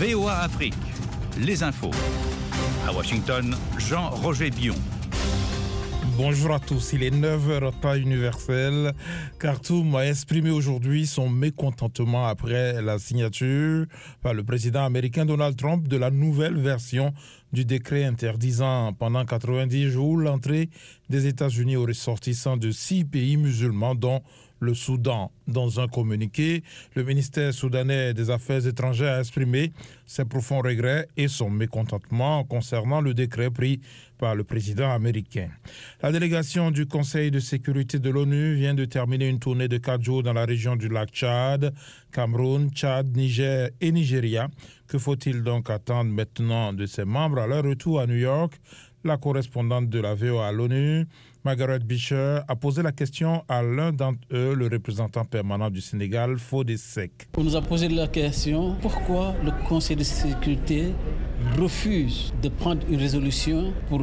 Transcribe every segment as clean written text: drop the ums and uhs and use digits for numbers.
VOA Afrique, les infos. À Washington, Jean-Roger Bion. Bonjour à tous, il est 9h temps universel. Khartoum a exprimé aujourd'hui son mécontentement après la signature par le président américain Donald Trump de la nouvelle version du décret interdisant pendant 90 jours l'entrée des États-Unis aux ressortissants de 6 pays musulmans, dont le Soudan. Dans un communiqué, le ministère soudanais des Affaires étrangères a exprimé ses profonds regrets et son mécontentement concernant le décret pris par le président américain. La délégation du Conseil de sécurité de l'ONU vient de terminer une tournée de 4 jours dans la région du lac Tchad, Cameroun, Tchad, Niger et Nigeria. Que faut-il donc attendre maintenant de ses membres à leur retour à New York? La correspondante de la VOA à l'ONU, Margaret Beecher, a posé la question à l'un d'entre eux, le représentant permanent du Sénégal, Fodé Seck. On nous a posé la question, pourquoi le Conseil de sécurité refuse de prendre une résolution pour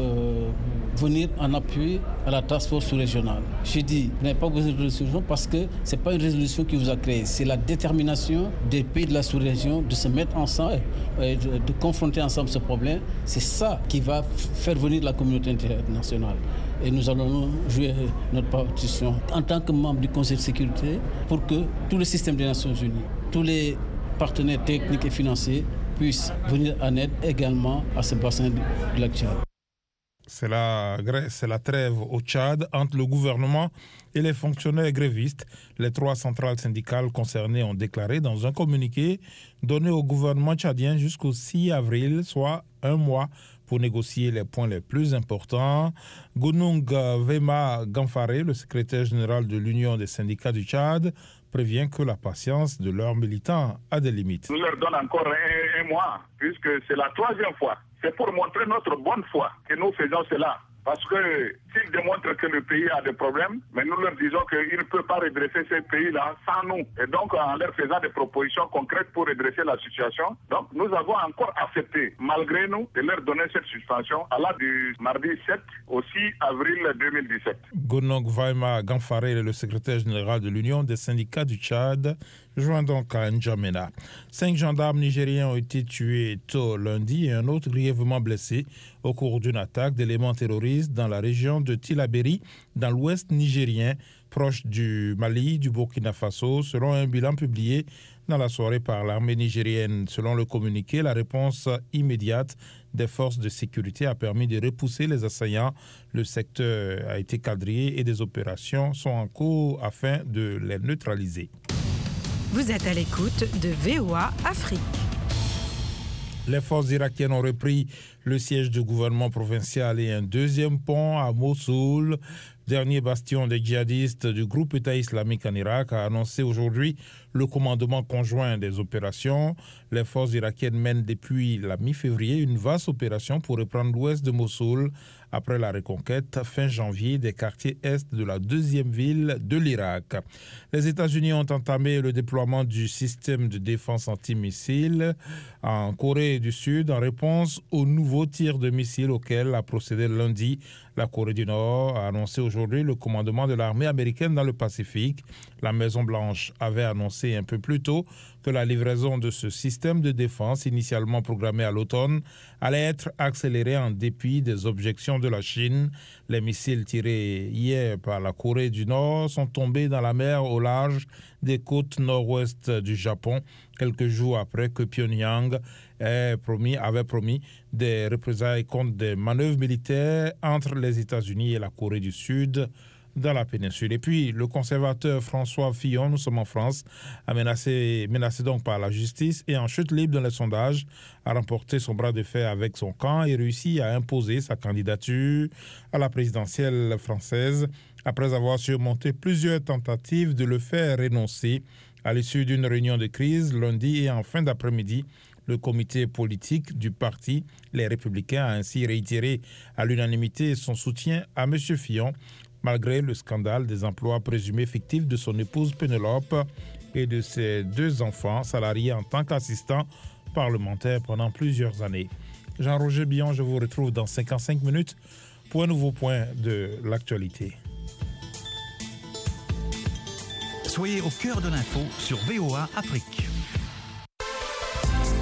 venir en appui à la task force sous-régionale. J'ai dit, vous n'avez pas besoin de résolution parce que ce n'est pas une résolution qui vous a créé. C'est la détermination des pays de la sous-région de se mettre ensemble et de confronter ensemble ce problème. C'est ça qui va faire venir la communauté internationale. Et nous allons jouer notre partition en tant que membre du Conseil de sécurité pour que tout le système des Nations Unies, tous les partenaires techniques et financiers puissent venir en aide également à ce bassin du lac Tchad. C'est la trêve au Tchad entre le gouvernement et les fonctionnaires grévistes. Les 3 centrales syndicales concernées ont déclaré dans un communiqué donné au gouvernement tchadien jusqu'au 6 avril, soit un mois, pour négocier les points les plus importants. Gunung Wema Gamfaré, le secrétaire général de l'Union des syndicats du Tchad, prévient que la patience de leurs militants a des limites. Nous leur donnons encore un mois, puisque c'est la 3e fois. C'est pour montrer notre bonne foi que nous faisons cela. Parce que s'ils démontrent que le pays a des problèmes, mais nous leur disons qu'ils ne peuvent pas redresser ces pays-là sans nous. Et donc, en leur faisant des propositions concrètes pour redresser la situation, donc nous avons encore accepté, malgré nous, de leur donner cette suspension à la du mardi 7 au 6 avril 2017. Gunung Wema Gamfaré, le secrétaire général de l'Union des syndicats du Tchad, joint donc à N'Djamena. 5 gendarmes nigériens ont été tués tôt lundi et un autre grièvement blessé au cours d'une attaque d'éléments terroristes dans la région de Tillabéri, dans l'ouest nigérien, proche du Mali, du Burkina Faso, selon un bilan publié dans la soirée par l'armée nigérienne. Selon le communiqué, la réponse immédiate des forces de sécurité a permis de repousser les assaillants. Le secteur a été quadrillé et des opérations sont en cours afin de les neutraliser. Vous êtes à l'écoute de VOA Afrique. Les forces irakiennes ont repris le siège du gouvernement provincial et un deuxième pont à Mossoul. Dernier bastion des djihadistes du groupe État islamique en Irak, a annoncé aujourd'hui le commandement conjoint des opérations. Les forces irakiennes mènent depuis la mi-février une vaste opération pour reprendre l'ouest de Mossoul après la reconquête fin janvier des quartiers est de la deuxième ville de l'Irak. Les États-Unis ont entamé le déploiement du système de défense antimissile en Corée du Sud en réponse aux nouveaux tirs de missiles auxquels a procédé lundi la Corée du Nord, a annoncé aujourd'hui le commandement de l'armée américaine dans le Pacifique. La Maison-Blanche avait annoncé un peu plus tôt que la livraison de ce système de défense, initialement programmé à l'automne, allait être accélérée en dépit des objections de la Chine. Les missiles tirés hier par la Corée du Nord sont tombés dans la mer au large des côtes nord-ouest du Japon, quelques jours après que Pyongyang avait promis des représailles contre des manœuvres militaires entre les États-Unis et la Corée du Sud dans la péninsule. Et puis, le conservateur François Fillon, nous sommes en France, a menacé donc par la justice et en chute libre dans les sondages, a remporté son bras de fer avec son camp et réussi à imposer sa candidature à la présidentielle française après avoir surmonté plusieurs tentatives de le faire renoncer. À l'issue d'une réunion de crise lundi et en fin d'après-midi, le comité politique du parti, les Républicains, a ainsi réitéré à l'unanimité son soutien à M. Fillon, malgré le scandale des emplois présumés fictifs de son épouse Pénélope et de ses 2 enfants salariés en tant qu'assistants parlementaires pendant plusieurs années. Jean-Roger Bion, je vous retrouve dans 55 minutes pour un nouveau point de l'actualité. Soyez au cœur de l'info sur VOA Afrique.